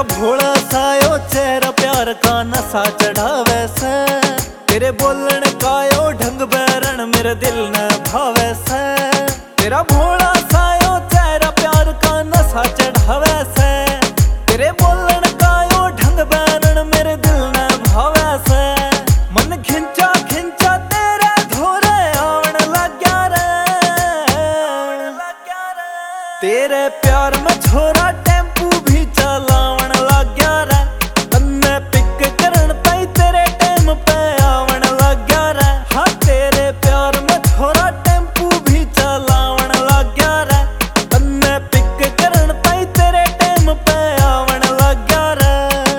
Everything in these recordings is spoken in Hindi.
भोला सायो चेहरा प्यार का नशा चढ़ावे से, तेरे बोलन का यो ढंग बैरण मेरे दिल न भावे से। तेरा भोला सायो चेहरा प्यार का नशा चढ़ावे से, तेरे बोलन का यो ढंग बैरण मेरे दिल न भावे से। मन खिंचा खिंचा तेरे धोरे आवन लग गया रे, तेरे प्यार में छोरा टेम्पू भी चलावन लग गया रे। तन्ने पिक करन ताई तेरे टाइम पे आवन लग गया रे। हाँ तेरे प्यार में छोरा टेम्पू भी चलावन लग गया रे। तन्ने पिक करन ताई तेरे टाइम पे आवन लग गया रे।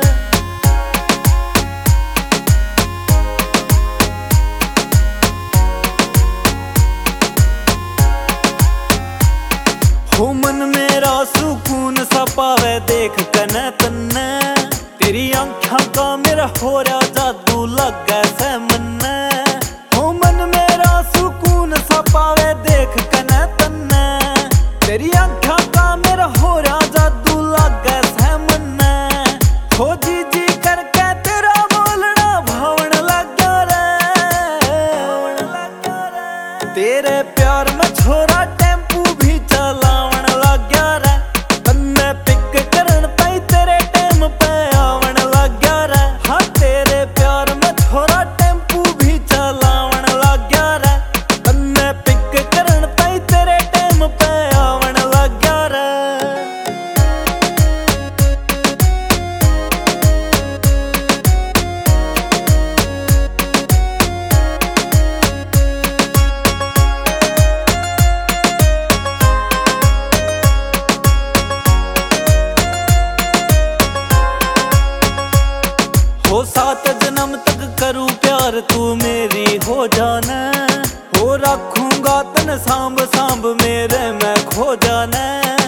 हो मन मेरा सुकून सा पावे देख कने तन्ने, तेरी आँखों का मेरा हो रहा जादू लग से मन्ने। हो मन मेरा सुकून सा पावे देख कने तन्ने, तेरी आँखों का मेरा हो रहा जादू लग से मन्ने। हो जी जी करके तेरा बोलना भावन लग गया रे। तेरे प्यार में छोरा टेम्पू भी चलावन लग गया रे। तन्ने पिक करन ताई तेरे टाइम पे आवन लग गया रे। हाँ तेरे प्यार में छोरा टेम्पू भी चलावन लग गया रे। तन्ने पिक करन ताई तेरे टाइम पे आवन लग गया रे। हो 7 जन्म तक करूँ प्यार तू मेरी हो जाना। हो रखूंगा तन सांभ सांभ मेरे मैं खो जाना।